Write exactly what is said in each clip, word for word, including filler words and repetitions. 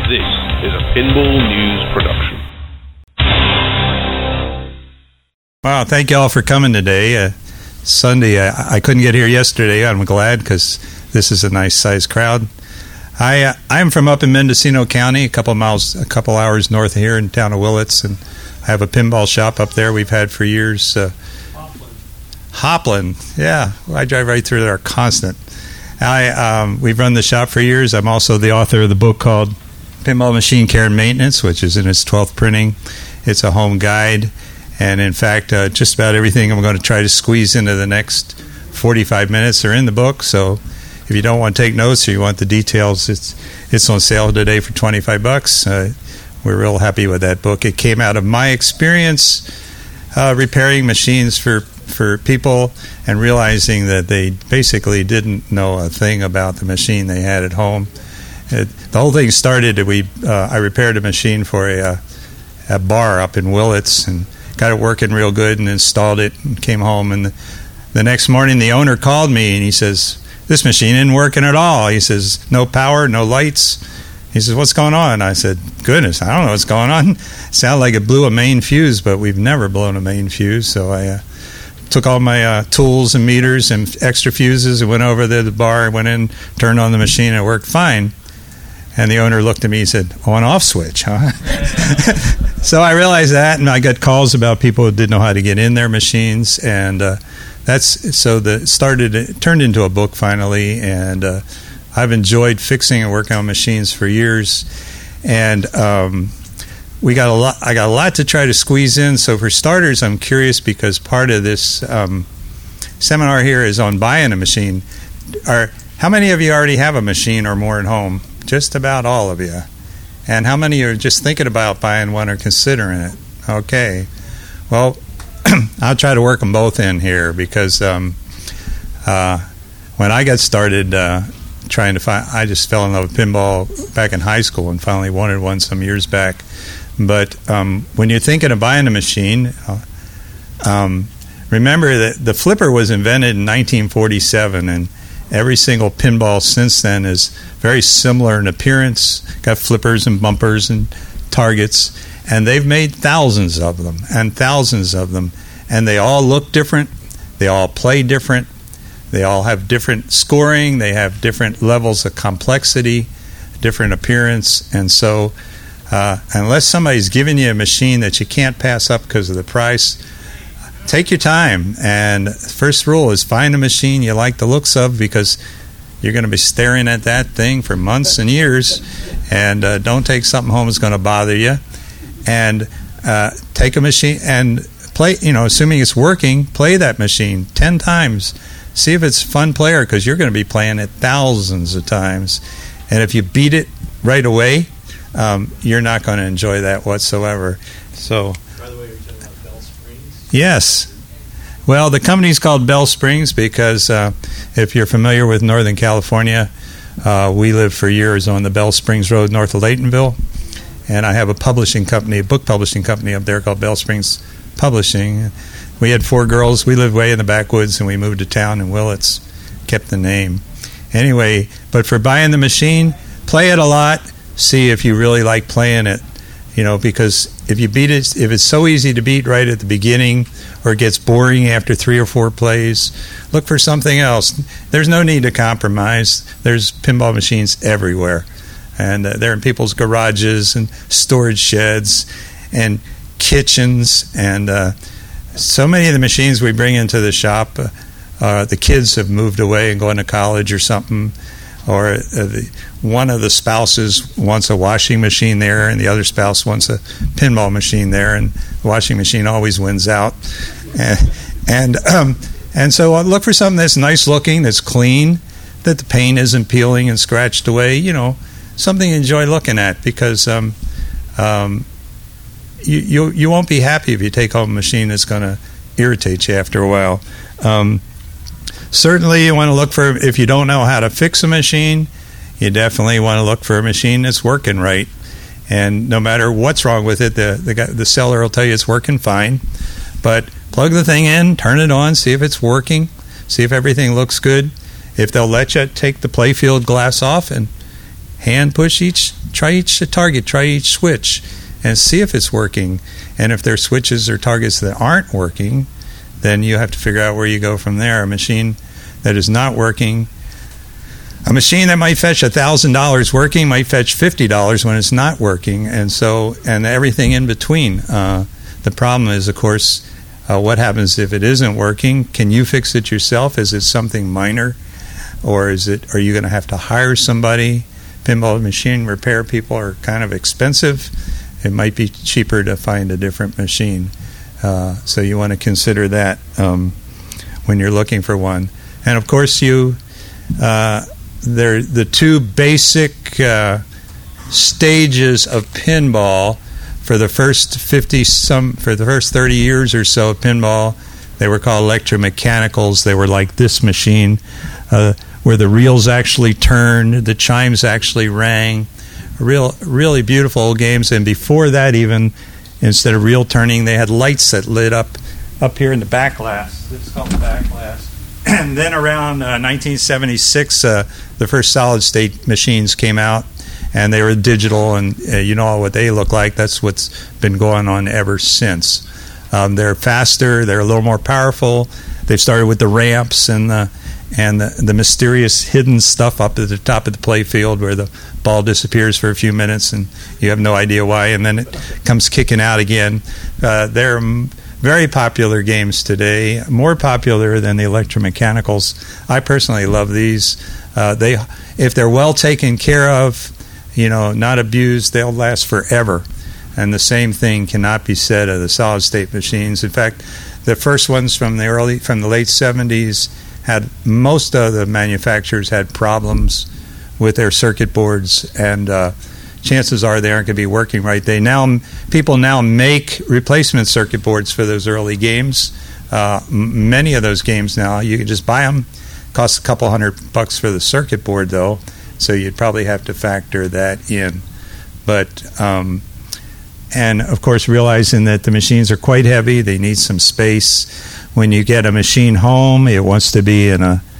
This is a Pinball News production. Wow, thank you all for coming today. Uh, Sunday, I, I couldn't get here yesterday. I'm glad because this is a nice sized crowd. I uh, I'm from up in Mendocino County, a couple miles, a couple hours north of here in the town of Willits, and I have a pinball shop up there we've had for years. Uh, Hopland, yeah, I drive right through there constant. I um, we've run the shop for years. I'm also the author of the book called Pinball Machine Care and Maintenance, which is in its twelfth printing. It's a home guide, and in fact, uh, just about everything I'm going to try to squeeze into the next forty-five minutes are in the book. So if you don't want to take notes or you want the details, it's it's on sale today for twenty-five bucks. Uh, we're real happy with that book. It came out of my experience uh, repairing machines for for people and realizing that they basically didn't know a thing about the machine they had at home. It, the whole thing started, we uh, I repaired a machine for a, a bar up in Willits and got it working real good and installed it and came home. And the, the next morning the owner called me and he says, "This machine isn't working at all." He says, "No power, no lights." He says, "What's going on?" I said, "Goodness, I don't know what's going on." Sounded like it blew a main fuse, but we've never blown a main fuse. So I uh, took all my uh, tools and meters and extra fuses and went over there to the bar, went in, turned on the machine, and it worked fine. And the owner looked at me and said, "On-off switch, huh?" So I realized that, and I got calls about people who didn't know how to get in their machines, and uh, that's so the started it turned into a book finally, and uh, I've enjoyed fixing and working on machines for years, and um, we got a lot. I got a lot to try to squeeze in. So for starters, I'm curious because part of this um, seminar here is on buying a machine. Are how many of you already have a machine or more at home? Just about all of you. And how many are just thinking about buying one or considering it? Okay. Well, I'll try to work them both in here because um, uh, when I got started uh, trying to find, I just fell in love with pinball back in high school and finally wanted one some years back. But um, when you're thinking of buying a machine, uh, um, remember that the flipper was invented in nineteen forty-seven, and every single pinball since then is very similar in appearance, got flippers and bumpers and targets, and they've made thousands of them and thousands of them, and they all look different, they all play different, they all have different scoring, they have different levels of complexity, different appearance, and so uh, unless somebody's giving you a machine that you can't pass up because of the price, take your time. And first rule is find a machine you like the looks of because you're going to be staring at that thing for months and years, and uh, don't take something home that's going to bother you. And uh, take a machine and play, you know, assuming it's working, play that machine ten times. See if it's a fun player because you're going to be playing it thousands of times. And if you beat it right away, um, you're not going to enjoy that whatsoever. So, by the way, you're talking about Bell Springs? Yes. Well, the company's called Bell Springs because uh, if you're familiar with Northern California, uh, we lived for years on the Bell Springs Road north of Laytonville, and I have a publishing company, a book publishing company up there called Bell Springs Publishing. We had four girls. We lived way in the backwoods, and we moved to town in Willits, kept the name. Anyway, but for buying the machine, play it a lot, see if you really like playing it. You know, because if you beat it, if it's so easy to beat right at the beginning or it gets boring after three or four plays, look for something else. There's no need to compromise. There's pinball machines everywhere. And uh, they're in people's garages and storage sheds and kitchens. And uh, so many of the machines we bring into the shop, uh, uh, the kids have moved away and gone to college or something. Or uh, the, one of the spouses wants a washing machine there, and the other spouse wants a pinball machine there, and the washing machine always wins out. And and, um, and so I look for something that's nice looking, that's clean, that the paint isn't peeling and scratched away. You know, something you enjoy looking at because um, um, you, you you won't be happy if you take home a machine that's going to irritate you after a while. Um, Certainly you want to look for, if you don't know how to fix a machine, you definitely want to look for a machine that's working right. And no matter what's wrong with it, the the, guy, the seller will tell you it's working fine. But plug the thing in, turn it on, see if it's working, see if everything looks good. If they'll let you take the playfield glass off and hand push each, try each target, try each switch, and see if it's working. And if there are switches or targets that aren't working, then you have to figure out where you go from there. A machine that is not working, a machine that might fetch one thousand dollars working might fetch fifty dollars when it's not working, and so and everything in between. Uh, the problem is, of course, uh, what happens if it isn't working? Can you fix it yourself? Is it something minor, or is it? Are you going to have to hire somebody? Pinball machine repair people are kind of expensive. It might be cheaper to find a different machine. Uh, so you want to consider that um, when you're looking for one. And of course, you uh, they're the two basic uh, stages of pinball for the first fifty some for the first thirty years or so of pinball. They were called electromechanicals. They were like this machine, uh, where the reels actually turned, the chimes actually rang. Real, really beautiful old games. And before that, even instead of reel turning, they had lights that lit up up here in the back glass. This is called the back glass. And then around uh, nineteen seventy-six, uh, the first solid state machines came out, and they were digital, and uh, you know what they look like. That's what's been going on ever since. Um, they're faster. They're a little more powerful. They've started with the ramps and the and the, the mysterious hidden stuff up at the top of the play field where the ball disappears for a few minutes and you have no idea why, and then it comes kicking out again. Uh, they're very popular games today, more popular than the electromechanicals. I personally love these. Uh, they, if they're well taken care of, you know, not abused, they'll last forever. And the same thing cannot be said of the solid state machines. In fact, the first ones from the early, from the late seventies, had most of the manufacturers had problems with their circuit boards, and uh, chances are they aren't going to be working right. They now people now make replacement circuit boards for those early games. Uh, m- many of those games now you can just buy them. Costs a couple hundred bucks for the circuit board though, so you'd probably have to factor that in. But um, and of course, realizing that the machines are quite heavy, they need some space. When you get a machine home, it wants to be in a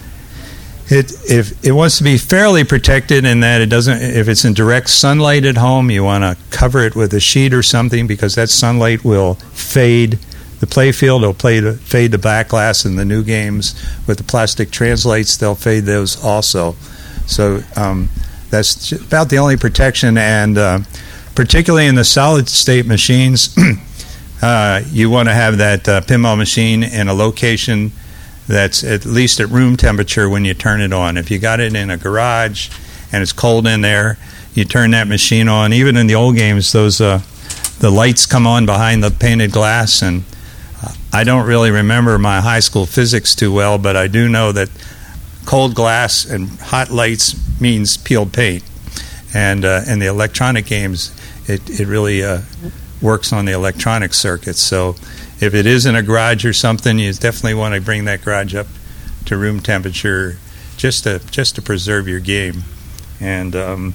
it if it wants to be fairly protected in that it doesn't. If it's in direct sunlight at home, you want to cover it with a sheet or something, because that sunlight will fade the playfield. It'll play the, fade the back glass in the new games with the plastic translates. They'll fade those also. So um, that's about the only protection, and uh, particularly in the solid state machines. Uh, you want to have that uh, pinball machine in a location that's at least at room temperature when you turn it on. If you got it in a garage and it's cold in there, you turn that machine on. Even in the old games, those uh, the lights come on behind the painted glass, and uh, I don't really remember my high school physics too well, but I do know that cold glass and hot lights means peeled paint. And uh, in the electronic games, it, it really... Uh, works on the electronic circuits. So if it is in a garage or something, you definitely want to bring that garage up to room temperature just to just to preserve your game. And um,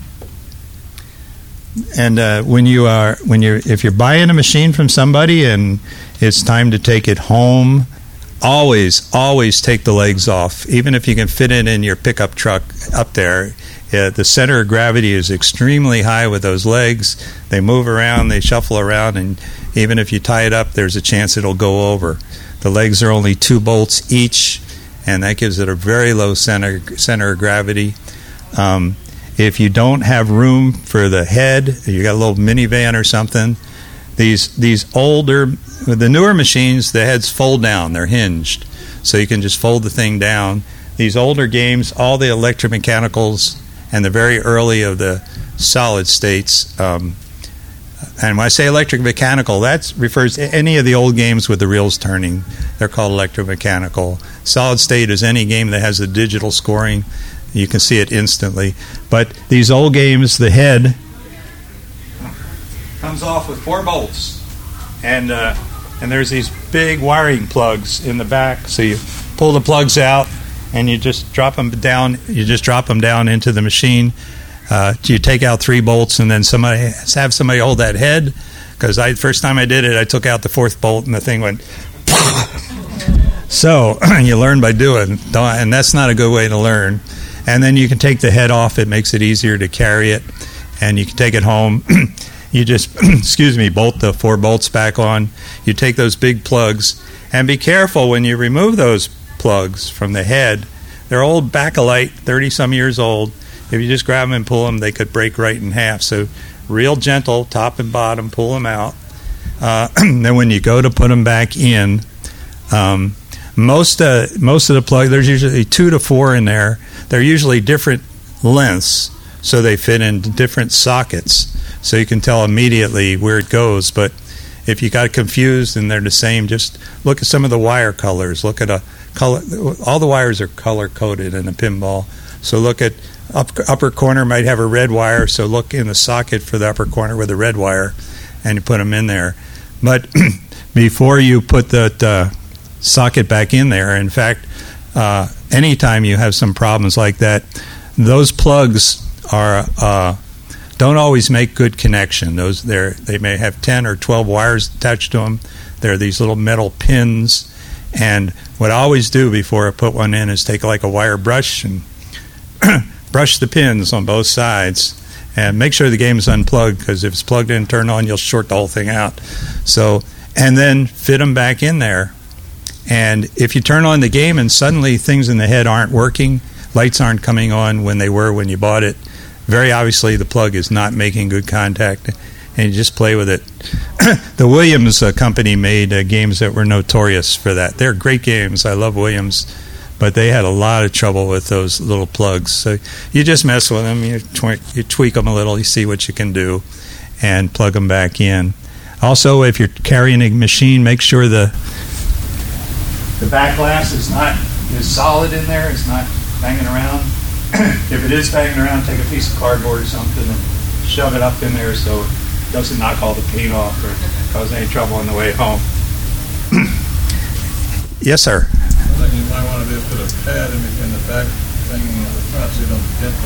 and uh, when you are when you're if you're buying a machine from somebody and it's time to take it home, always always take the legs off, even if you can fit it in your pickup truck up there. Uh, the center of gravity is extremely high with those legs. They move around, they shuffle around, and even if you tie it up, there's a chance it'll go over. The legs are only two bolts each, and that gives it a very low center center of gravity. Um, if you don't have room for the head, you got a little minivan or something, these these older, the newer machines, the heads fold down, they're hinged, so you can just fold the thing down. These older games, all the electromechanicals and the very early of the solid states, um, and when I say electric mechanical, that refers to any of the old games with the reels turning. They're called electromechanical. Solid state is any game that has the digital scoring. You can see it instantly. But these old games, the head comes off with four bolts, and uh, and there's these big wiring plugs in the back. So you pull the plugs out, and you just drop them down. You just drop them down into the machine. Uh, you take out three bolts, and then somebody have somebody hold that head. Because I first time I did it, I took out the fourth bolt, and the thing went. So you learn by doing, and that's not a good way to learn. And then you can take the head off. It makes it easier to carry it. And you can take it home. You just, excuse me, bolt the four bolts back on. You take those big plugs. And be careful when you remove those plugs from the head. They're old Bakelite, thirty-some years old. If you just grab them and pull them, they could break right in half. So real gentle, top and bottom, pull them out. Uh, then when you go to put them back in, um, most, uh, most of the plug, there's usually two to four in there. They're usually different lengths, so they fit into different sockets. So you can tell immediately where it goes. But if you got confused and they're the same, just look at some of the wire colors. Look at a color. All the wires are color coded in a pinball. So look at up, upper corner might have a red wire. So look in the socket for the upper corner with the red wire, and you put them in there. But before you put that uh, socket back in there, in fact, uh, anytime you have some problems like that, those plugs are. Uh, don't always make good connection. Those they they may have ten or twelve wires attached to them. They're these little metal pins. And what I always do before I put one in is take like a wire brush and brush the pins on both sides and make sure the game is unplugged, because if it's plugged in and turned on, you'll short the whole thing out. So, and then fit them back in there. And if you turn on the game and suddenly things in the head aren't working, lights aren't coming on when they were when you bought it, very obviously the plug is not making good contact, and you just play with it. The Williams uh, company made uh, games that were notorious for that. They're great games. I love Williams, but they had a lot of trouble with those little plugs. So you just mess with them, you, tw- you tweak them a little, you see what you can do, and plug them back in. Also, if you're carrying a machine, make sure the the back glass is not is solid in there. It's not banging around. If it is banging around, take a piece of cardboard or something and shove it up in there so it doesn't knock all the paint off or cause any trouble on the way home. Yes, sir. I think you might want to do put a pad in the, in the back thing in the front so you don't dent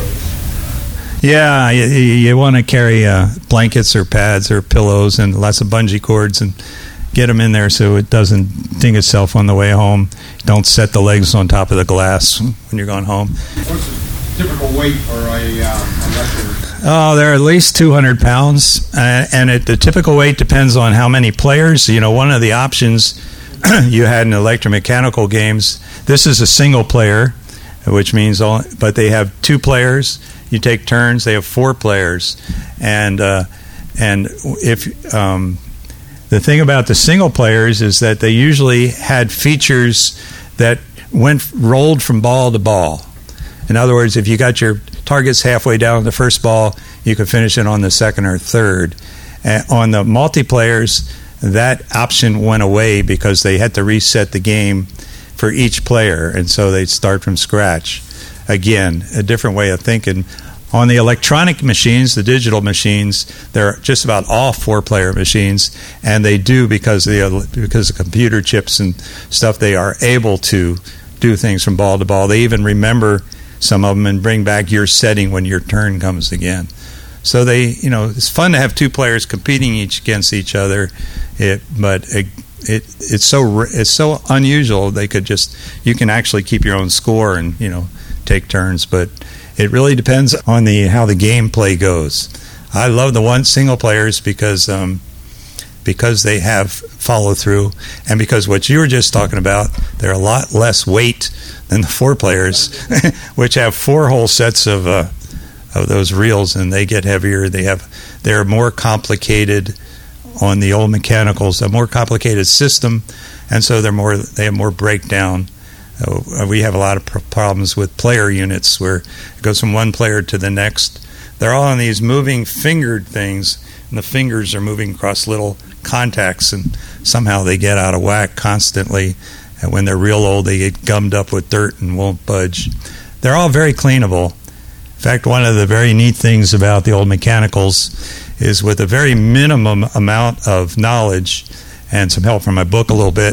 those. Yeah, you, you want to carry uh, blankets or pads or pillows and lots of bungee cords and get them in there so it doesn't ding itself on the way home. Don't set the legs on top of the glass when you're going home. What's the typical weight for a uh, electric? Oh, they're at least two hundred pounds, uh, and it, the typical weight depends on how many players. You know, one of the options you had in electromechanical games, this is a single player, which means, all, but they have two players. You take turns. They have four players, and uh, and if um, the thing about the single players is that they usually had features that went rolled from ball to ball. In other words, if you got your targets halfway down the first ball, you could finish it on the second or third. Uh, on the multiplayers, that option went away because they had to reset the game for each player, and so they'd start from scratch. Again, a different way of thinking. On the electronic machines, the digital machines, they're just about all four-player machines, and they do because of the, because of computer chips and stuff. They are able to do things from ball to ball. They even remember some of them and bring back your setting when your turn comes again. So they, you know, it's fun to have two players competing each against each other. It, but it, it it's so it's so unusual. They could just you can actually keep your own score and you know take turns, but it really depends on the how the gameplay goes. I love the one single players because um, because they have follow through, and because what you were just talking about, they're a lot less weight than the four players, which have four whole sets of uh, of those reels, and they get heavier. They have they're more complicated on the old mechanicals, a more complicated system, and so they're more they have more breakdown. Uh, we have a lot of pr- problems with player units where it goes from one player to the next. They're all on these moving fingered things, and the fingers are moving across little contacts, and somehow they get out of whack constantly. And when they're real old, they get gummed up with dirt and won't budge. They're all very cleanable. In fact, one of the very neat things about the old mechanicals is with a very minimum amount of knowledge and some help from my book a little bit,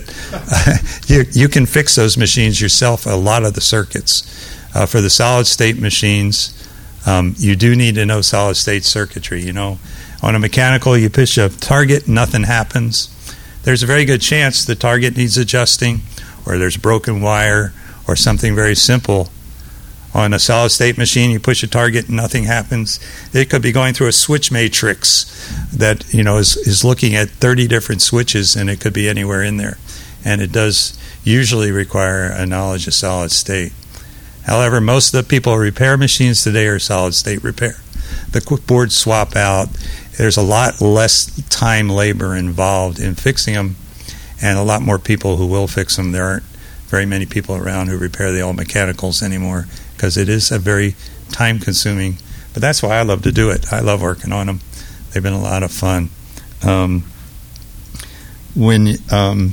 you, you can fix those machines yourself, a lot of the circuits. Uh, for the solid-state machines, um, you do need to know solid-state circuitry. You know, on a mechanical, you push a target, nothing happens. There's a very good chance the target needs adjusting, or there's broken wire, or something very simple. On a solid state machine, you push a target and nothing happens. It could be going through a switch matrix that, you know, is, is looking at thirty different switches, and it could be anywhere in there. And it does usually require a knowledge of solid state. However, most of the people who repair machines today are solid state repair. The quick boards swap out. There's a lot less time, labor involved in fixing them, and a lot more people who will fix them. There aren't very many people around who repair the old mechanicals anymore, because it is a very time-consuming. But that's why I love to do it. I love working on them. They've been a lot of fun. Um, when um,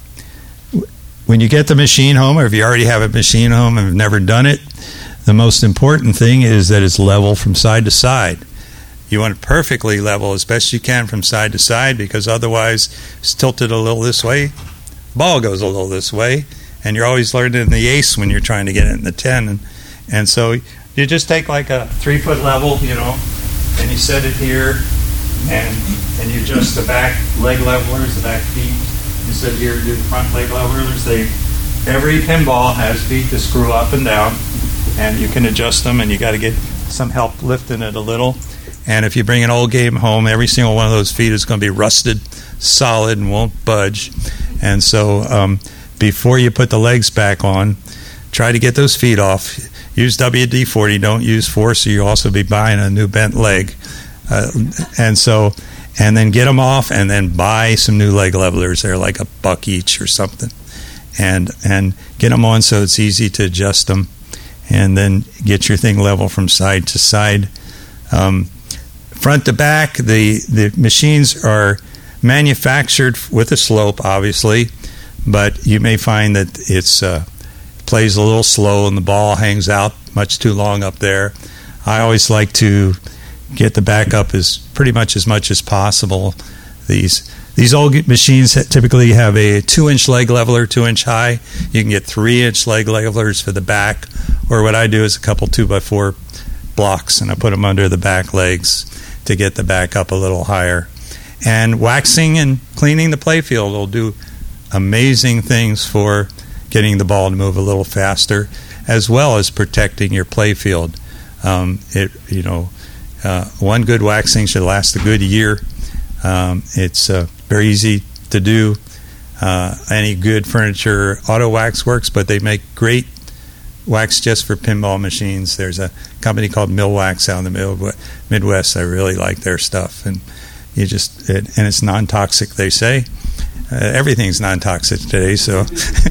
when you get the machine home, or if you already have a machine home and have never done it, the most important thing is that it's level from side to side. You want it perfectly level as best you can from side to side, because otherwise it's tilted a little this way, ball goes a little this way, and you're always learning the ace when you're trying to get it in the ten. And And so you just take like a three-foot level, you know, and you set it here, and and you adjust the back leg levelers, the back feet. You set here, do the front leg levelers. They, every pinball has feet to screw up and down, and you can adjust them, and you got to get some help lifting it a little. And if you bring an old game home, every single one of those feet is going to be rusted solid and won't budge. And so um, before you put the legs back on, try to get those feet off. Use W D forty. Don't use force, or you'll also be buying a new bent leg. Uh, and so, and then get them off, and then buy some new leg levelers. They're like a buck each or something, and and get them on so it's easy to adjust them, and then get your thing level from side to side, um, front to back. The the machines are manufactured with a slope, obviously, but you may find that it's uh, plays a little slow and the ball hangs out much too long up there. I always like to get the back up as pretty much as much as possible. These these old machines typically have a two-inch leg leveler, two-inch high. You can get three-inch leg levelers for the back, or what I do is a couple two-by-four blocks, and I put them under the back legs to get the back up a little higher. And waxing and cleaning the playfield will do amazing things for getting the ball to move a little faster, as well as protecting your playfield. Um, it, you know, uh, one good waxing should last a good year. Um, it's uh, very easy to do. Uh, any good furniture auto wax works, but they make great wax just for pinball machines. There's a company called Millwax out in the Midwest. I really like their stuff, and you just it, and it's non-toxic. They say uh, everything's non-toxic today, so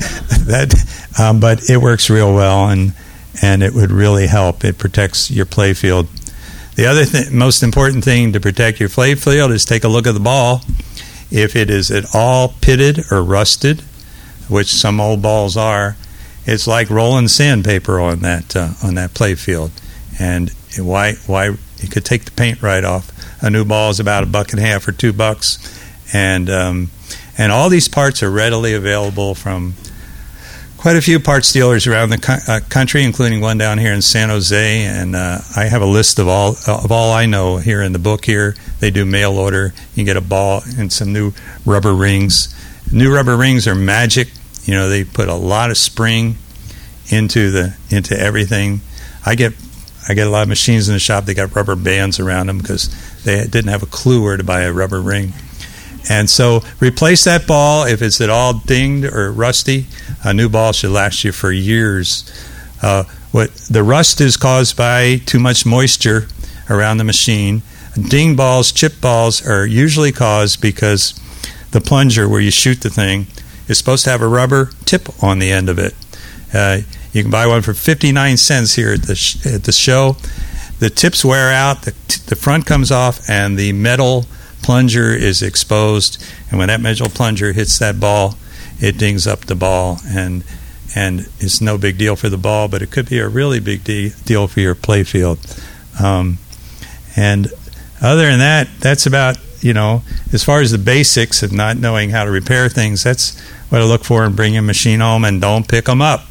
that. Um, but it works real well, and and it would really help. It protects your playfield. The other th- most important thing to protect your playfield is take a look at the ball. If it is at all pitted or rusted, which some old balls are, it's like rolling sandpaper on that uh, on that playfield. And why why you could take the paint right off. A new ball is about a buck and a half or two bucks, and um, and all these parts are readily available from quite a few parts dealers around the co- uh, country, including one down here in San Jose. And uh, I have a list of all of all I know here in the book. Here they do mail order. You get a ball and some new rubber rings. New rubber rings are magic. You know, they put a lot of spring into the into everything. I get I get a lot of machines in the shop. They got rubber bands around them because they didn't have a clue where to buy a rubber ring. And so replace that ball if it's at all dinged or rusty. A new ball should last you for years. Uh, what the rust is caused by too much moisture around the machine. Ding balls, chip balls are usually caused because the plunger where you shoot the thing is supposed to have a rubber tip on the end of it. Uh, you can buy one for fifty-nine cents here at the sh- at the show. The tips wear out, the, t- the front comes off, and the metal plunger is exposed. And when that metal plunger hits that ball, it dings up the ball, and and it's no big deal for the ball, but it could be a really big de- deal for your playfield. Um, and other than that, that's about, you know, as far as the basics of not knowing how to repair things, that's what I look for in bringing a machine home, and don't pick them up.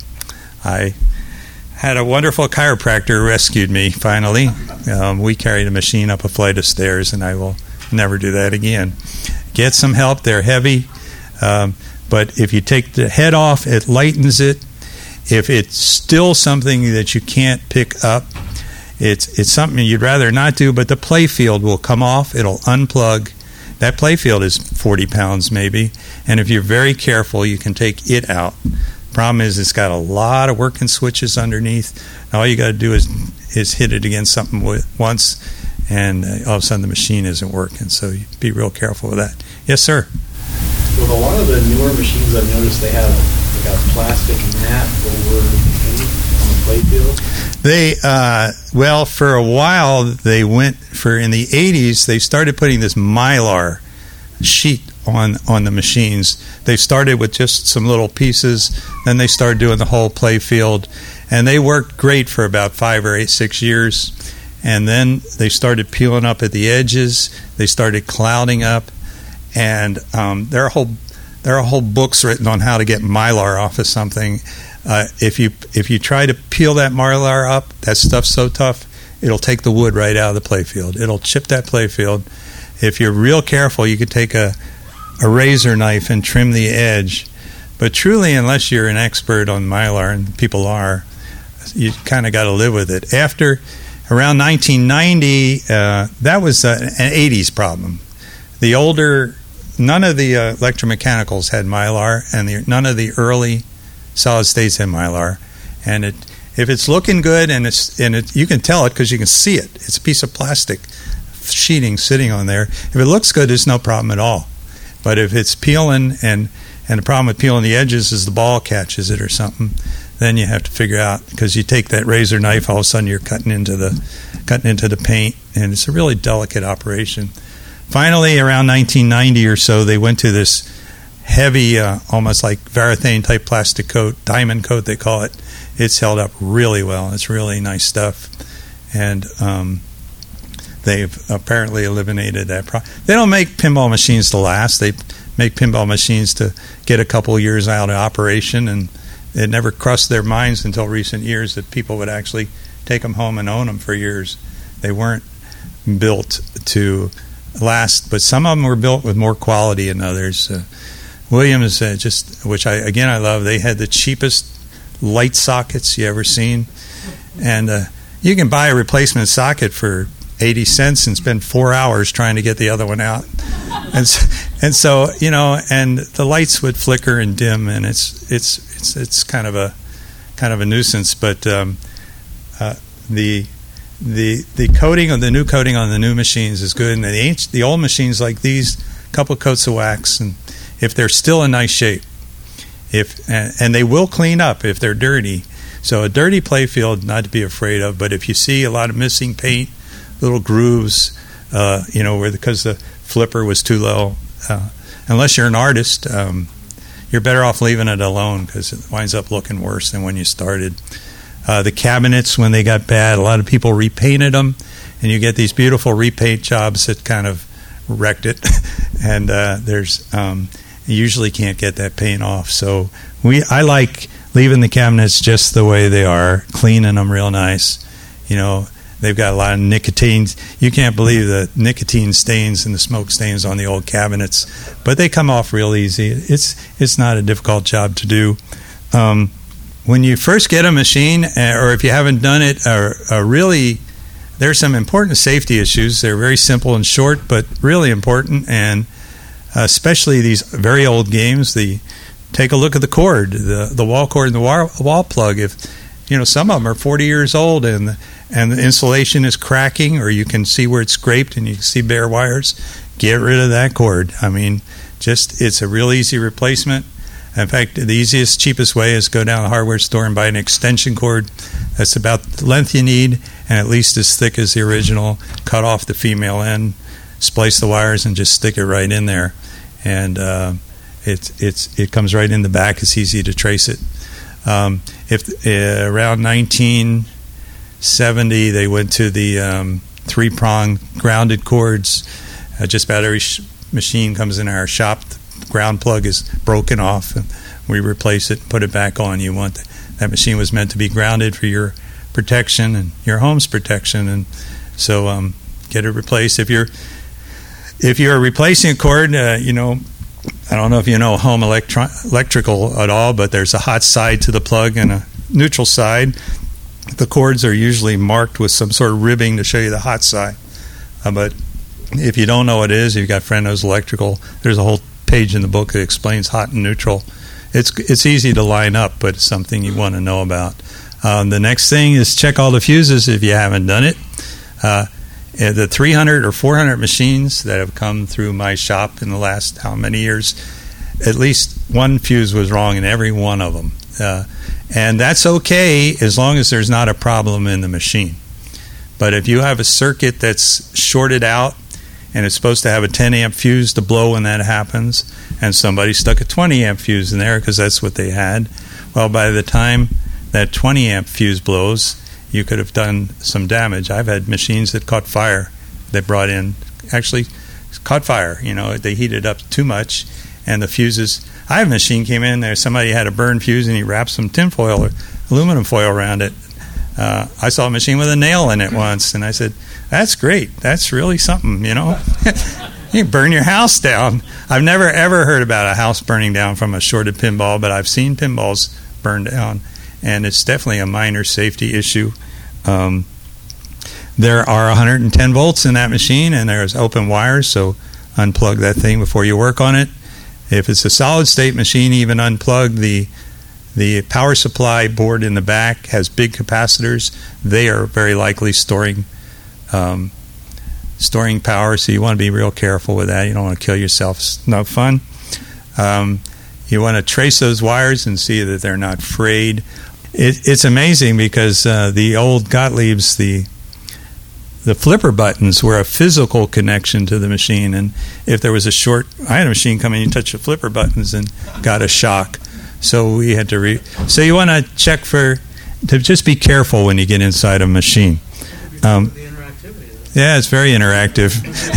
I had a wonderful chiropractor rescued me, finally. Um, we carried a machine up a flight of stairs, and I will never do that again. Get some help. They're heavy. Um, but if you take the head off, it lightens it. If it's still something that you can't pick up, it's it's something you'd rather not do, but the play field will come off, it'll unplug. That play field is forty pounds maybe, and if you're very careful, you can take it out. Problem is, it's got a lot of working switches underneath. All you got to do is is hit it against something with, once, and uh, all of a sudden the machine isn't working. So you be real careful with that. Yes, sir. With a lot of the newer machines, I've noticed they have like a plastic mat over the paint on the play field. They uh, well, for a while they went for in the eighties. They started putting this Mylar sheet on on the machines. They started with just some little pieces, then they started doing the whole play field, and they worked great for about five or eight, six years. And then they started peeling up at the edges. They started clouding up, and um, there are whole there are whole books written on how to get Mylar off of something. Uh, if you if you try to peel that Mylar up, that stuff's so tough, it'll take the wood right out of the play field. It'll chip that play field. If you're real careful, you could take a a razor knife and trim the edge. But truly, unless you're an expert on Mylar, and people are, you kind of got to live with it. After around nineteen ninety, uh, that was uh, an eighties problem. The older, none of the uh, electromechanicals had Mylar, and the, none of the early solid states had Mylar. And it, if it's looking good, and it's and it, you can tell it because you can see it. It's a piece of plastic sheeting sitting on there. If it looks good, there's no problem at all. But if it's peeling, and, and the problem with peeling the edges is the ball catches it or something, then you have to figure out, because you take that razor knife, all of a sudden you're cutting into the cutting into the paint, and it's a really delicate operation. Finally, around nineteen ninety or so, they went to this heavy, uh, almost like Varathane type plastic coat, diamond coat they call it. It's held up really well. It's really nice stuff, and um, they've apparently eliminated that problem. They don't make pinball machines to last. They make pinball machines to get a couple years out of operation, and it never crossed their minds until recent years that people would actually take them home and own them for years. They weren't built to last, but some of them were built with more quality than others. Uh, Williams, uh, just which I again I love. They had the cheapest light sockets you ever seen, and uh, you can buy a replacement socket for eighty cents and spend four hours trying to get the other one out. And so, and so, you know, and the lights would flicker and dim, and it's it's it's it's kind of a kind of a nuisance. But um, uh, the the the coating on the new coating on the new machines is good, and the ancient, the old machines like these, a couple coats of wax, and if they're still in nice shape, if and, and they will clean up if they're dirty. So a dirty play field, not to be afraid of. But if you see a lot of missing paint, little grooves, uh, you know, where because the flipper was too low. Uh, unless you're an artist, um, you're better off leaving it alone because it winds up looking worse than when you started. Uh, the cabinets, when they got bad, a lot of people repainted them, and you get these beautiful repaint jobs that kind of wrecked it. and uh, there's um, you usually can't get that paint off. So we, I like leaving the cabinets just the way they are, cleaning them real nice, you know. They've got a lot of nicotine. You can't believe the nicotine stains and the smoke stains on the old cabinets, but they come off real easy. It's it's not a difficult job to do. Um, when you first get a machine, or if you haven't done it, or, or really, there's some important safety issues. They're very simple and short, but really important, and especially these very old games. The take a look at the cord, the the wall cord and the wall, wall plug. If you know, some of them are forty years old, and and the insulation is cracking, or you can see where it's scraped and you can see bare wires, get rid of that cord. I mean, just it's a real easy replacement. In fact, the easiest, cheapest way is go down to the hardware store and buy an extension cord that's about the length you need and at least as thick as the original. Cut off the female end, splice the wires, and just stick it right in there. And uh, it's it's it comes right in the back. It's easy to trace it. Um, if uh, around nineteen seventy, they went to the um, three-prong grounded cords. Uh, just about every sh- machine comes in our shop. The ground plug is broken off, and we replace it and put it back on. You want that, that machine was meant to be grounded for your protection and your home's protection, and so um, get it replaced. If you're if you're replacing a cord, uh, you know, I don't know if you know home electro- electrical at all, but there's a hot side to the plug and a neutral side, the cords are usually marked with some sort of ribbing to show you the hot side. Uh, but if you don't know what it is, you've got Friend Knows Electrical, there's a whole page in the book that explains hot and neutral. It's it's easy to line up, but it's something you want to know about. Um, the next thing is check all the fuses if you haven't done it. Uh, the three hundred or four hundred machines that have come through my shop in the last how many years, at least one fuse was wrong in every one of them. Uh, and that's okay as long as there's not a problem in the machine. But if you have a circuit that's shorted out and it's supposed to have a ten amp fuse to blow when that happens, and somebody stuck a twenty amp fuse in there because that's what they had, well, by the time that twenty amp fuse blows, you could have done some damage. I've had machines that caught fire. They brought in, actually caught fire. You know, they heated up too much, and the fuses. I have a machine came in there. Somebody had a burned fuse, and he wrapped some tin foil or aluminum foil around it. Uh, I saw a machine with a nail in it once, and I said, "That's great. That's really something." You know, you can burn your house down. I've never ever heard about a house burning down from a shorted pinball, but I've seen pinballs burn down. And it's definitely a minor safety issue. Um, there are one hundred ten volts in that machine, and there's open wires, so unplug that thing before you work on it. If it's a solid-state machine, even unplug the the power supply board in the back has big capacitors. They are very likely storing um, storing power, so you want to be real careful with that. You don't want to kill yourself. It's no fun. Um, you want to trace those wires and see that they're not frayed. It, it's amazing because uh, the old Gottliebs, the the flipper buttons were a physical connection to the machine, and if there was a short, I had a machine come in, you touch the flipper buttons and got a shock. So we had to re. So you want to check for, to just be careful when you get inside a machine. Um, yeah, it's very interactive.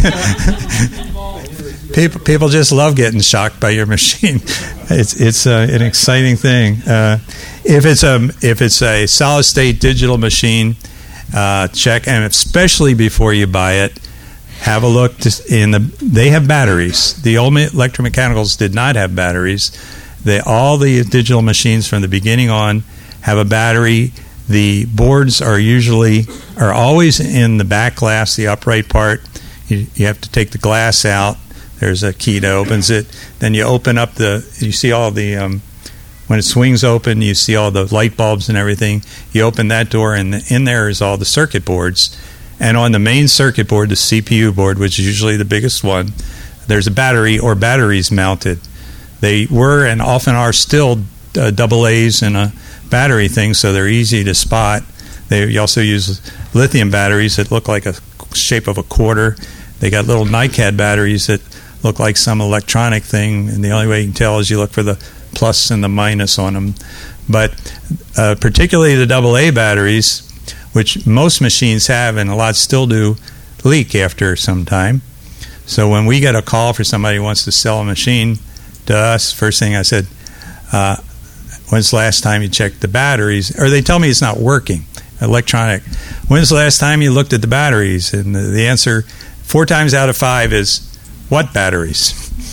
people people just love getting shocked by your machine. It's it's uh, an exciting thing. Uh, if it's a if it's a solid state digital machine, uh, check, and especially before you buy it, have a look to, in the. They have batteries. The old electromechanicals did not have batteries. They all the digital machines from the beginning on have a battery. The boards are usually are always in the back glass, the upright part. You, you have to take the glass out. There's a key that opens it. Then you open up the. You see all the. Um, when it swings open, you see all the light bulbs and everything. You open that door, and in there is all the circuit boards. And on the main circuit board, the C P U board, which is usually the biggest one, there's a battery or batteries mounted. They were and often are still uh, double A's and a battery thing, so they're easy to spot. They also use lithium batteries that look like a shape of a quarter. They got little NiCad batteries that look like some electronic thing, and the only way you can tell is you look for the plus and the minus on them. But uh, particularly the double A batteries, which most machines have and a lot still do, leak after some time. So when we get a call for somebody who wants to sell a machine to us, first thing I said, uh, when's the last time you checked the batteries? Or they tell me it's not working, electronic. When's the last time you looked at the batteries? And the, the answer, four times out of five, is what batteries?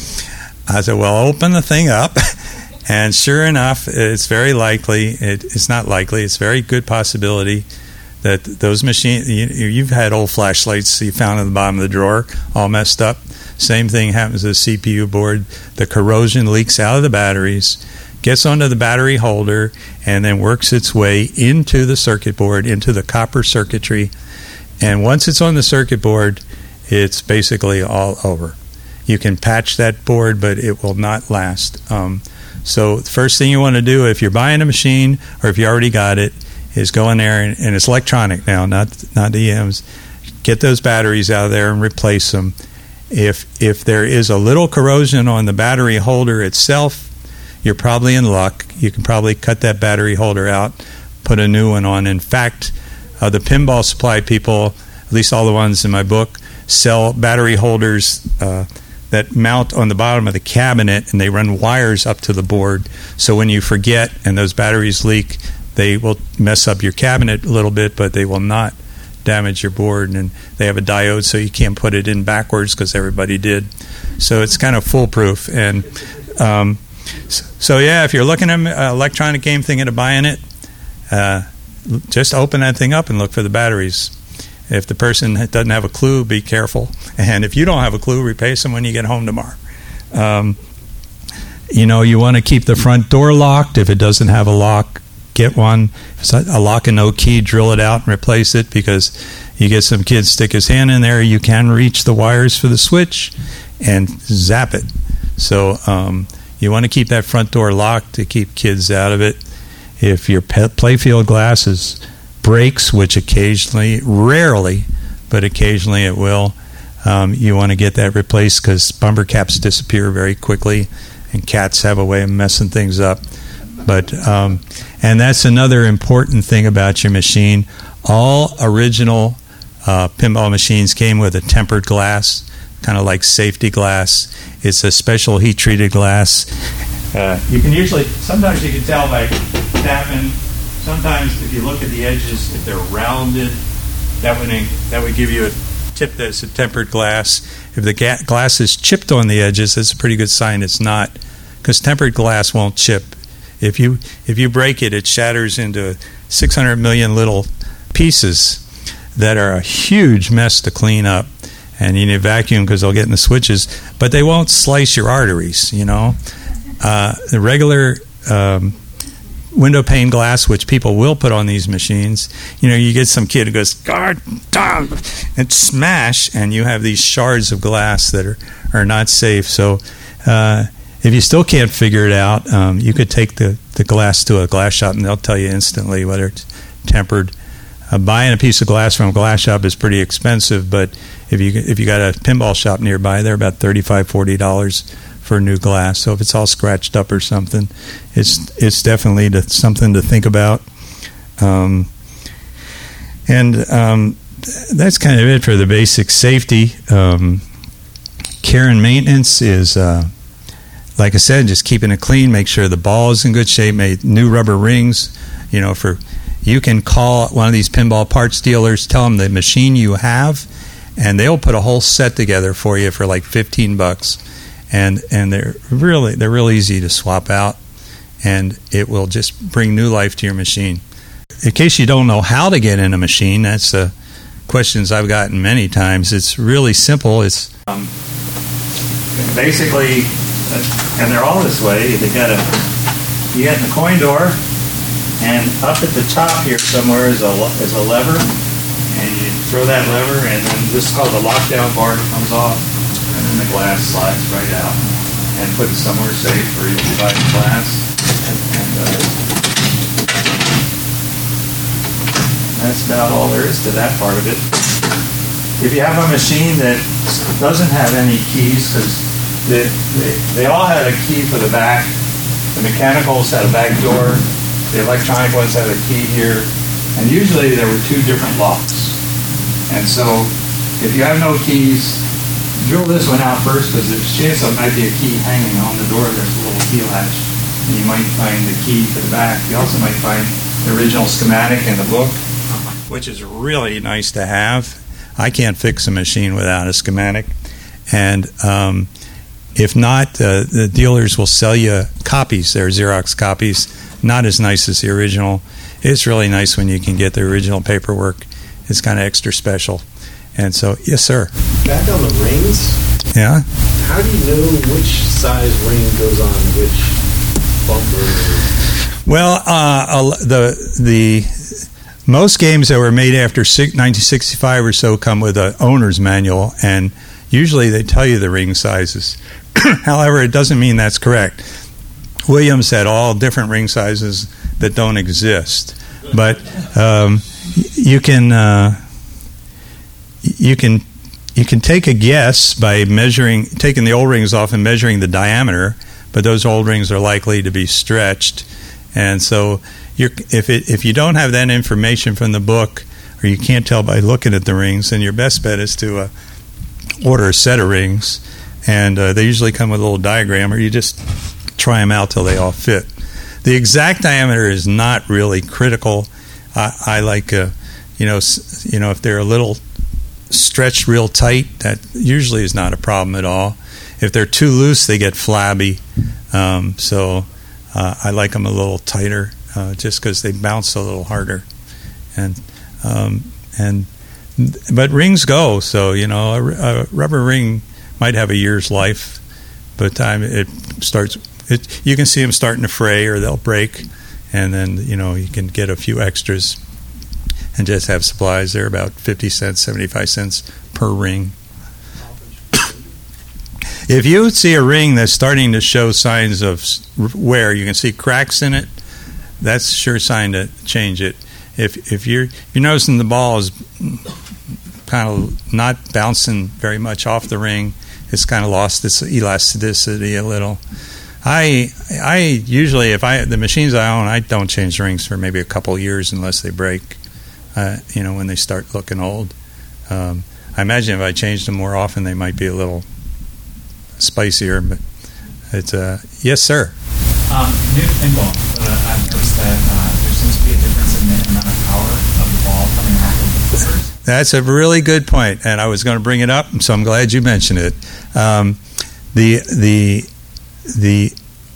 I said, well, open the thing up. And sure enough, it's very likely, it, it's not likely, it's a very good possibility that those machines, you, you've had old flashlights you found in the bottom of the drawer, all messed up. Same thing happens to the C P U board. The corrosion leaks out of the batteries, gets onto the battery holder, and then works its way into the circuit board, into the copper circuitry. And once it's on the circuit board, it's basically all over. You can patch that board, but it will not last. Um, so the first thing you want to do if you're buying a machine or if you already got it is go in there, and, and it's electronic now, not not E Ms. Get those batteries out of there and replace them. If if there is a little corrosion on the battery holder itself, you're probably in luck. You can probably cut that battery holder out, put a new one on. In fact, uh, the pinball supply people, at least all the ones in my book, sell battery holders uh, that mount on the bottom of the cabinet, and they run wires up to the board. So when you forget and those batteries leak, they will mess up your cabinet a little bit, but they will not damage your board. And they have a diode, so you can't put it in backwards because everybody did. So it's kind of foolproof. And um, so, yeah, if you're looking at an electronic game thinking of buying it, uh, just open that thing up and look for the batteries. If the person doesn't have a clue, be careful. And if you don't have a clue, replace them when you get home tomorrow. Um, you know, you want to keep the front door locked. If it doesn't have a lock, get one. If it's a lock and no key, drill it out and replace it, because you get some kid stick his hand in there, you can reach the wires for the switch and zap it. So um, you want to keep that front door locked to keep kids out of it. If your playfield glass is breaks, which occasionally, rarely, but occasionally it will, um, you want to get that replaced, because bumper caps disappear very quickly, and cats have a way of messing things up. But um, and that's another important thing about your machine. All original uh, pinball machines came with a tempered glass, kind of like safety glass. It's a special heat-treated glass. Uh, you can usually, sometimes you can tell by tapping. Sometimes if you look at the edges, if they're rounded, that would that would give you a tip that it's a tempered glass. If the ga- glass is chipped on the edges, that's a pretty good sign it's not, because tempered glass won't chip. If you if you break it, it shatters into six hundred million little pieces that are a huge mess to clean up, and you need a vacuum because they'll get in the switches, but they won't slice your arteries, you know. Uh, the regular um, window pane glass, which people will put on these machines, you know, you get some kid who goes, God, damn, and smash, and you have these shards of glass that are, are not safe. So uh, if you still can't figure it out, um, you could take the, the glass to a glass shop, and they'll tell you instantly whether it's tempered. Uh, buying a piece of glass from a glass shop is pretty expensive, but if you if you got a pinball shop nearby, they're about thirty-five dollars, forty dollars for new glass. So if it's all scratched up or something, it's it's definitely to, something to think about. Um, and um, that's kind of it for the basic safety. Um, care and maintenance is, uh, like I said, just keeping it clean, make sure the ball is in good shape, make new rubber rings. You know, for you can call one of these pinball parts dealers, tell them the machine you have, and they'll put a whole set together for you for like fifteen bucks. And and they're really they're real easy to swap out, and it will just bring new life to your machine. In case you don't know how to get in a machine, that's uh, questions I've gotten many times. It's really simple. It's um, basically, uh, and they're all this way. They got a you get in the coin door, and up at the top here somewhere is a is a lever, and you throw that lever, and then this is called the lockdown bar. It comes off. And then the glass slides right out, and put it somewhere safe where you can buy the glass. And uh, that's about all there is to that part of it. If you have a machine that doesn't have any keys, because they, they, they all had a key for the back. The mechanicals had a back door. The electronic ones had a key here. And usually there were two different locks. And so if you have no keys, drill this one out first, because there's a chance there might be a key hanging on the door. There's a little key latch, and you might find the key to the back. You also might find the original schematic in the book, which is really nice to have. I can't fix a machine without a schematic, and um, if not, uh, the dealers will sell you copies. They're Xerox copies, not as nice as the original. It's really nice when you can get the original paperwork. It's kind of extra special. And so, yes, sir. Back on the rings. Yeah. How do you know which size ring goes on which bumper? Well, uh, the the most games that were made after nineteen sixty-five or so come with an owner's manual, and usually they tell you the ring sizes. However, it doesn't mean that's correct. Williams had all different ring sizes that don't exist, but um, you can. Uh, You can you can take a guess by measuring, taking the old rings off and measuring the diameter, but those old rings are likely to be stretched, and so you're, if it if you don't have that information from the book, or you can't tell by looking at the rings, then your best bet is to uh, order a set of rings, and uh, they usually come with a little diagram, or you just try them out till they all fit. The exact diameter is not really critical. I, I like uh, you know you know if they're a little stretched real tight, that usually is not a problem at all. If they're too loose, they get flabby. Um, so uh, I like them a little tighter. uh, just because they bounce a little harder. And um, and but rings go, so you know a, a rubber ring might have a year's life. By the time it starts, it, you can see them starting to fray or they'll break, and then you know you can get a few extras and just have supplies. They're about fifty cents, seventy-five cents per ring. If you see a ring that's starting to show signs of wear, you can see cracks in it, that's a sure sign to change it. If if you're if you're noticing the ball is kind of not bouncing very much off the ring, it's kind of lost its elasticity a little. I I usually, if I the machines I own, I don't change the rings for maybe a couple of years unless they break. Uh, you know, when they start looking old. Um, I imagine if I changed them more often, they might be a little spicier. But it's uh, yes, sir. Um, new pinball. Uh, I've noticed that uh, there seems to be a difference in the amount of power of the ball coming off of the flippers. That's a really good point, and I was going to bring it up, so I'm glad you mentioned it. Um, the the the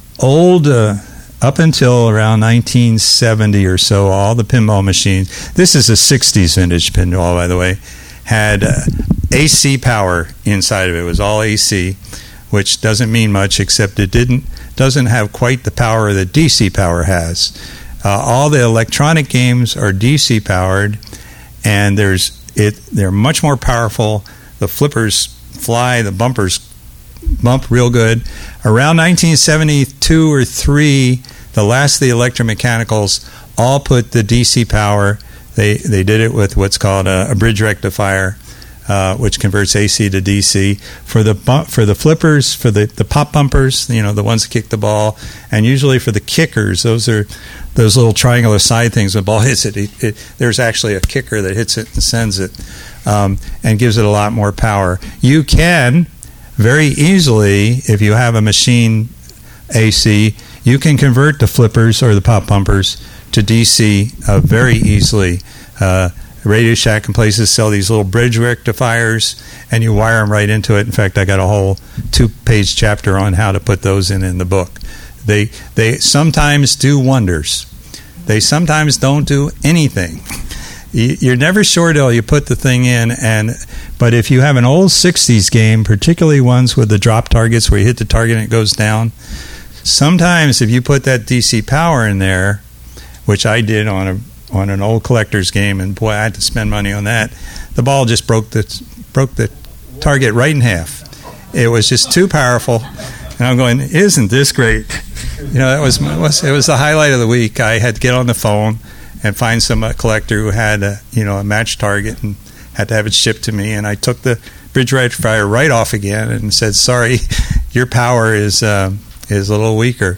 old uh, up until around nineteen seventy or so, all the pinball machines. This is a sixties vintage pinball, by the way. Had uh, A C power inside of it. It was all A C, which doesn't mean much, except it didn't doesn't have quite the power that D C power has. Uh, all the electronic games are D C powered, and there's it. They're much more powerful. The flippers fly. The bumpers bump real good. Around nineteen seventy-two or three, the last of the electromechanicals all put the D C power. They they did it with what's called a, a bridge rectifier, uh, which converts A C to D C. For the bump, for the flippers, for the, the pop bumpers, you know, the ones that kick the ball, and usually for the kickers, those are those little triangular side things. When the ball hits it, it, it there's actually a kicker that hits it and sends it, um, and gives it a lot more power. You can very easily, if you have a machine A C, you can convert the flippers or the pop bumpers to D C uh, very easily. Uh, Radio Shack and places sell these little bridge rectifiers, and you wire them right into it. In fact, I got a whole two-page chapter on how to put those in in the book. They they sometimes do wonders. They sometimes don't do anything. You're never sure till you put the thing in. And but if you have an old sixties game, particularly ones with the drop targets where you hit the target and it goes down, sometimes if you put that D C power in there, which I did on a on an old collector's game, and boy, I had to spend money on that. The ball just broke the broke the target right in half. It was just too powerful, and I'm going, isn't this great? You know, that was, was it was the highlight of the week. I had to get on the phone and find some uh, collector who had a you know a match target and had to have it shipped to me, and I took the bridge rectifier right off again and said, sorry, your power is uh, is a little weaker.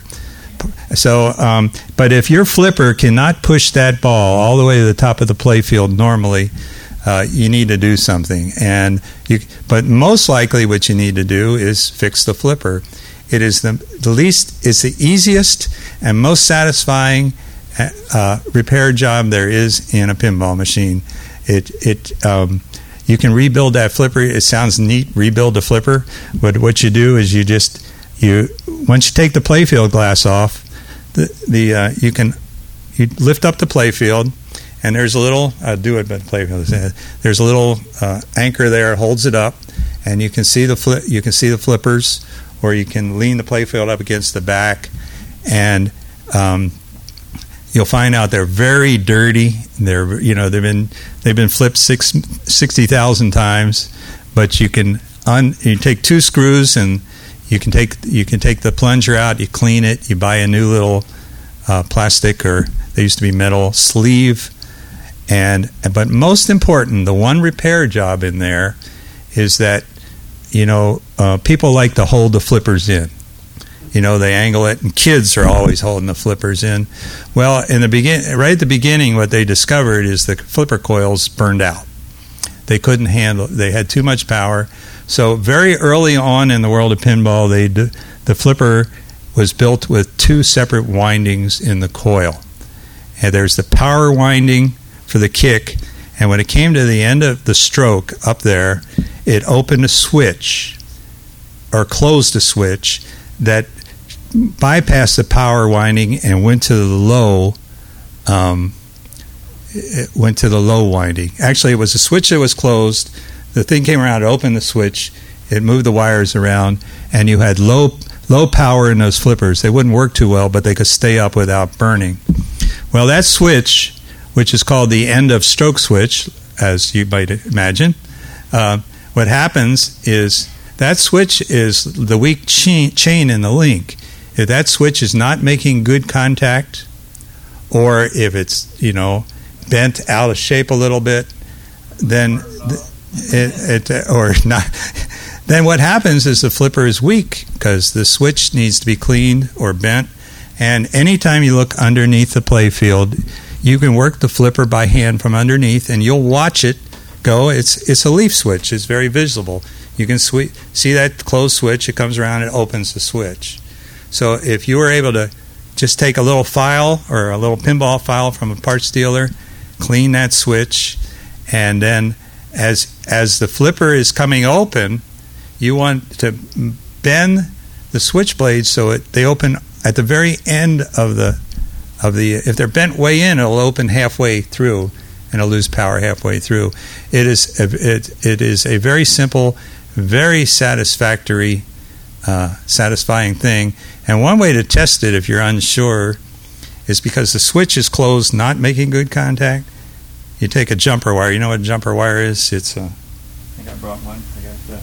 So, um, but if your flipper cannot push that ball all the way to the top of the playfield normally, uh, you need to do something. And you, but most likely, what you need to do is fix the flipper. It is the, the least, it's the easiest and most satisfying uh, repair job there is in a pinball machine. It it um, you can rebuild that flipper. It sounds neat, rebuild the flipper, but what you do is you just you once you take the playfield glass off, the the uh, you can you lift up the playfield, and there's a little uh, do it, but playfield. There's a little uh, anchor there, holds it up, and you can see the flip. You can see the flippers, or you can lean the playfield up against the back, and um, you'll find out they're very dirty. They're you know they've been they've been flipped six, sixty thousand times, but you can un, you take two screws and you can take you can take the plunger out. You clean it. You buy a new little uh, plastic, or they used to be metal sleeve, and but most important, the one repair job in there is that you know uh, people like to hold the flippers in. You know, they angle it, and kids are always holding the flippers in. Well, in the begin, right at the beginning, what they discovered is the flipper coils burned out. They couldn't handle. They had too much power. So very early on in the world of pinball, they d- the flipper was built with two separate windings in the coil. And there's the power winding for the kick, and when it came to the end of the stroke up there, it opened a switch or closed a switch that bypassed the power winding and went to the low um, it went to the low winding. Actually, it was a switch that was closed. The thing came around, it opened the switch, it moved the wires around, and you had low low power in those flippers. They wouldn't work too well, but they could stay up without burning. Well, that switch, which is called the end of stroke switch, as you might imagine, uh, what happens is that switch is the weak chain, chain in the link. If that switch is not making good contact, or if it's, you know, bent out of shape a little bit, then it, it or not, then what happens is the flipper is weak because the switch needs to be cleaned or bent. And anytime you look underneath the playfield, you can work the flipper by hand from underneath, and you'll watch it go. It's it's a leaf switch. It's very visible. You can swe- see that closed switch. It comes around and opens the switch. So if you were able to just take a little file or a little pinball file from a parts dealer, clean that switch, and then as as the flipper is coming open, you want to bend the switch blades so it, they open at the very end of the of the. If they're bent way in, it'll open halfway through, and it'll lose power halfway through. It is a, it it is a very simple, very satisfactory, uh, satisfying thing. And one way to test it, if you're unsure, is because the switch is closed, not making good contact. You take a jumper wire. You know what a jumper wire is? It's a. I think I brought one. I got that.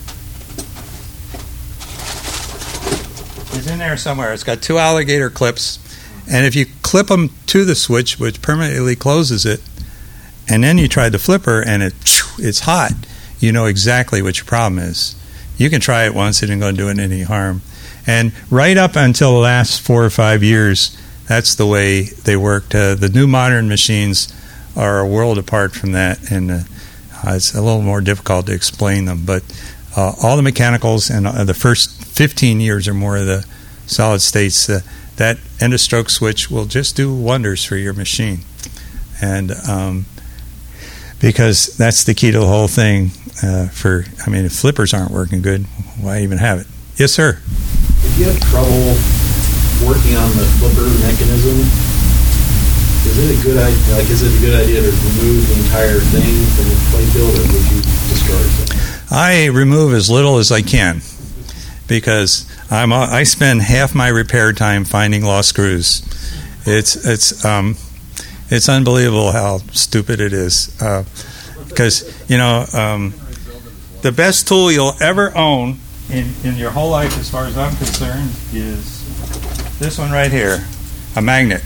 It's in there somewhere. It's got two alligator clips, and if you clip them to the switch, which permanently closes it, and then you try the flipper and it it's hot, you know exactly what your problem is. You can try it once; it isn't going to do it any harm. And right up until the last four or five years, that's the way they worked. Uh, the new modern machines are a world apart from that, and uh, it's a little more difficult to explain them. But uh, all the mechanicals and uh, the first fifteen years or more of the solid states, uh, that end of stroke switch will just do wonders for your machine. And um, because that's the key to the whole thing. Uh, for I mean, if flippers aren't working good, why even have it? Yes, sir. If you have trouble working on the flipper mechanism, is it a good idea? Like, is it a good idea to remove the entire thing from the playfield, or would you discard it? I remove as little as I can because I'm I spend half my repair time finding lost screws. It's it's um it's unbelievable how stupid it is. Because uh, you know um, the best tool you'll ever own in in your whole life, as far as I'm concerned, is this one right here, a magnet.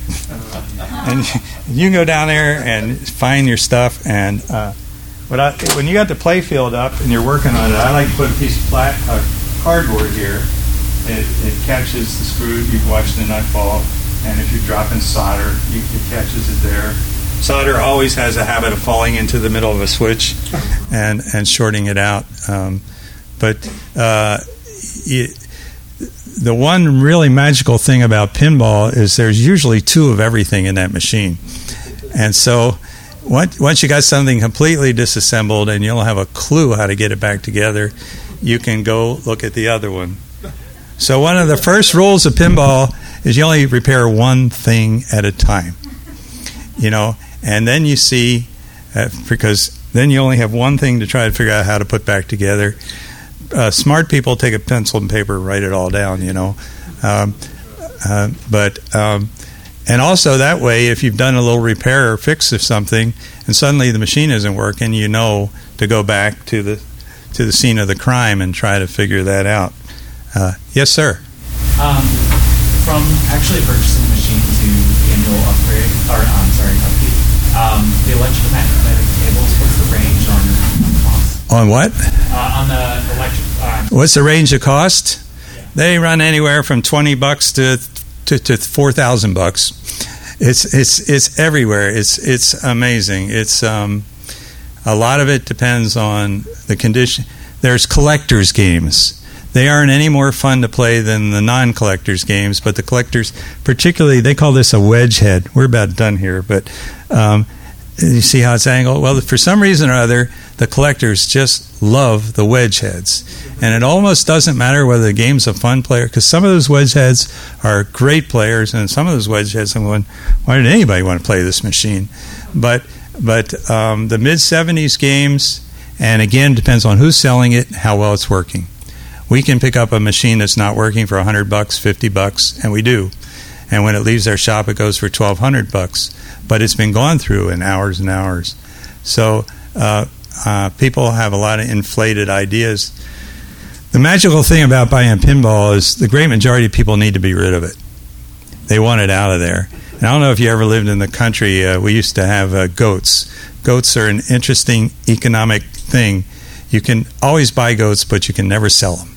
And you can go down there and find your stuff. And uh, but I, when you got the playfield up and you're working on it, I like to put a piece of flat uh, cardboard here. It, it catches the screw. You can watch the nut fall. And if you're dropping solder, you, it catches it there. Solder always has a habit of falling into the middle of a switch and, and shorting it out. Um, but uh, it, the one really magical thing about pinball is there's usually two of everything in that machine. And so once, once you got something completely disassembled and you don't have a clue how to get it back together, you can go look at the other one. So one of the first rules of pinball is you only repair one thing at a time. You know, and then you see, uh, because then you only have one thing to try to figure out how to put back together. Uh, smart people take a pencil and paper and write it all down, you know. Um, uh, but um, and also that way, if you've done a little repair or fix of something, and suddenly the machine isn't working, you know to go back to the to the scene of the crime and try to figure that out. Uh, yes, sir. Um, from actually purchasing the machine to annual upgrade, or I'm sorry, upkeep, um, the electromagnetic cables. What's the range on, on cost? On what? Uh, on the electric. Uh, What's the range of cost? Yeah. They run anywhere from twenty bucks to to, to four thousand bucks. It's it's it's everywhere. It's it's amazing. It's um, a lot of it depends on the condition. There's collectors' games. They aren't any more fun to play than the non-collectors games, but the collectors, particularly, they call this a wedge head. We're about done here, but um, you see how it's angled? Well, for some reason or other, the collectors just love the wedge heads. And it almost doesn't matter whether the game's a fun player, because some of those wedge heads are great players, and some of those wedge heads, I'm going, why did anybody want to play this machine? But but um, the mid seventies games, and again, depends on who's selling it, how well it's working. We can pick up a machine that's not working for one hundred bucks, fifty bucks, and we do. And when it leaves our shop, it goes for twelve hundred bucks. But it's been gone through in hours and hours. So uh, uh, people have a lot of inflated ideas. The magical thing about buying a pinball is the great majority of people need to be rid of it. They want it out of there. And I don't know if you ever lived in the country. Uh, we used to have uh, goats. Goats are an interesting economic thing. You can always buy goats, but you can never sell them.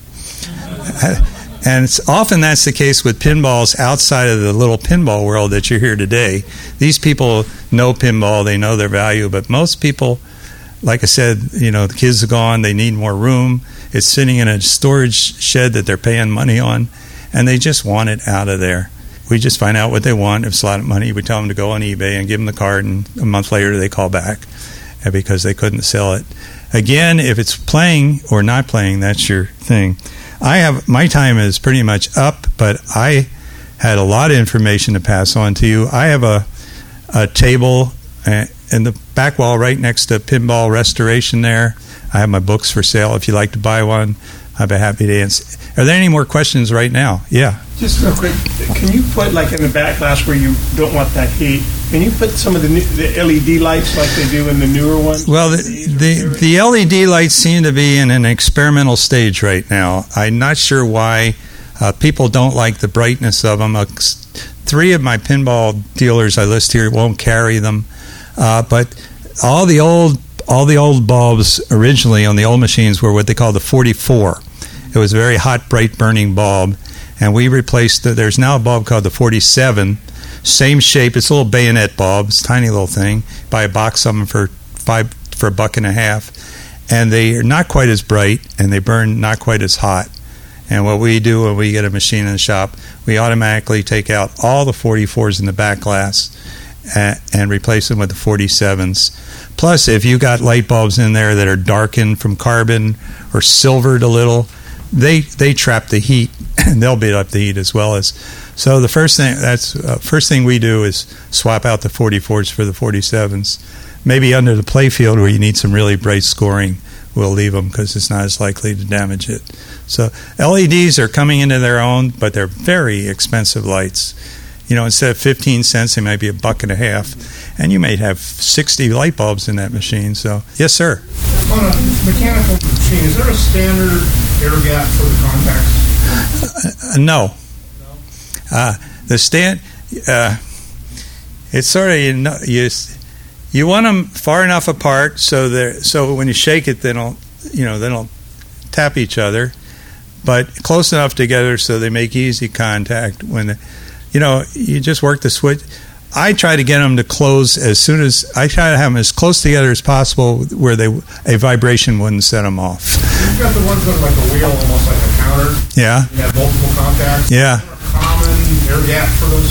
And it's, often that's the case with pinballs outside of the little pinball world that you're here today. These people know pinball, they know their value, but most people, like I said, you know, the kids are gone, they need more room. It's sitting in a storage shed that they're paying money on, and they just want it out of there. We just find out what they want. If it's a lot of money, we tell them to go on eBay and give them the card, and a month later they call back because they couldn't sell it. Again, if it's playing or not playing, that's your thing. I have my time is pretty much up, but I had a lot of information to pass on to you. I have a a table in the back wall right next to Pinball Restoration there. I have my books for sale. If you'd like to buy one, I'd be happy to answer. Are there any more questions right now? Yeah. Just real quick, can you put, like in the back glass where you don't want that heat, can you put some of the, new, the L E D lights like they do in the newer ones? Well, the, the, the L E D lights seem to be in an experimental stage right now. I'm not sure why uh, people don't like the brightness of them. Uh, three of my pinball dealers I list here won't carry them, uh, but all the old all the old bulbs originally on the old machines were what they call the forty-four. It was a very hot, bright, burning bulb. And we replaced the, there's now a bulb called the forty-seven, same shape. It's a little bayonet bulb. It's a tiny little thing. Buy a box of them for five for a buck and a half, and they are not quite as bright, and they burn not quite as hot. And what we do when we get a machine in the shop, we automatically take out all the forty-fours in the back glass and, and replace them with the forty-sevens. Plus, if you got light bulbs in there that are darkened from carbon or silvered a little, they they trap the heat, and they'll beat up the heat as well as. So the first thing that's uh, first thing we do is swap out the forty-fours for the forty-sevens. Maybe under the playfield where you need some really bright scoring, we'll leave them because it's not as likely to damage it. So L E Ds are coming into their own, but they're very expensive lights. You know, instead of fifteen cents, they might be a buck and a half, and you may have sixty light bulbs in that machine. So yes, sir. On a mechanical machine, is there a standard air gap for the contacts? Uh, no. Uh, the stand, uh, it's sort of, you know, you, you want them far enough apart so they so when you shake it, they don't, you know, they don't tap each other, but close enough together so they make easy contact. When, the, you know, you just work the switch. I try to get them to close as soon as I try to have them as close together as possible, where they a vibration wouldn't set them off. You've got the ones that are like a wheel, almost like a counter. Yeah. You have multiple contacts. Yeah. Is there a common air gap for those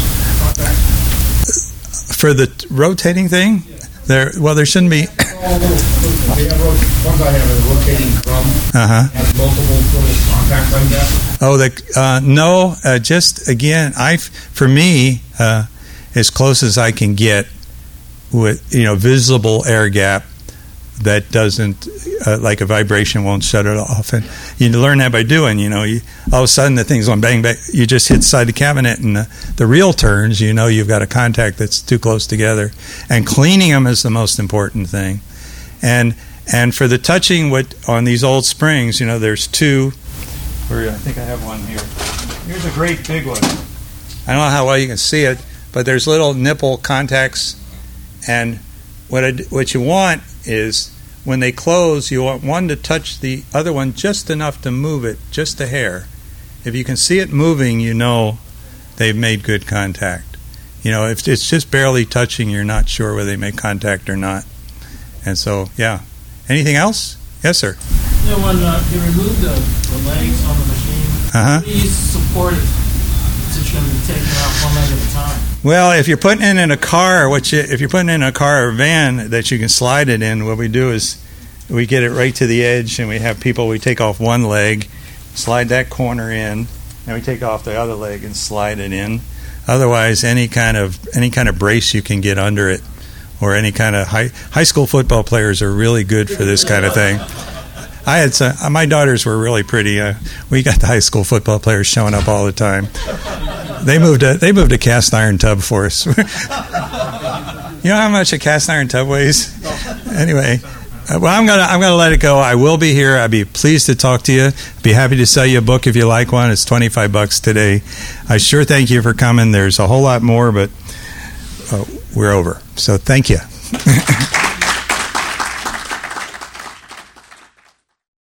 contacts? For the rotating thing, there. Well, there shouldn't be. All little, they have rot- ones I have a rotating drum. Uh huh. Has multiple little contacts like that. Oh, the uh, no. Uh, just again, I for me. Uh, as close as I can get with, you know, visible air gap that doesn't, uh, like a vibration won't shut it off. And you learn that by doing, you know, you, all of a sudden the thing's on bang, bang, you just hit the side of the cabinet and the, the reel turns, you know, you've got a contact that's too close together. And cleaning them is the most important thing. And and for the touching what on these old springs, you know, there's two, where I think I have one here. Here's a great big one. I don't know how well you can see it, but there's little nipple contacts, and what I, what you want is when they close, you want one to touch the other one just enough to move it, just a hair. If you can see it moving, you know they've made good contact. You know, if it's just barely touching, you're not sure whether they make contact or not. And so, yeah. Anything else? Yes, sir. Yeah, when uh, you remove the, the legs on the machine, uh-huh. how do you support it so you can be taking out one leg at a time? Well, if you're putting it in a car, what you, if you're putting it in a car or van that you can slide it in, what we do is we get it right to the edge, and we have people, we take off one leg, slide that corner in, and we take off the other leg and slide it in. Otherwise, any kind of any kind of brace you can get under it, or any kind of high high school football players are really good for this kind of thing. I had some, my daughters were really pretty. Uh, we got the high school football players showing up all the time. They moved a they moved a cast iron tub for us. You know how much a cast iron tub weighs? Anyway, uh, well, I'm gonna I'm gonna let it go. I will be here. I'd be pleased to talk to you. Be happy to sell you a book if you like one. It's twenty-five bucks today. I sure thank you for coming. There's a whole lot more, but uh, we're over. So thank you.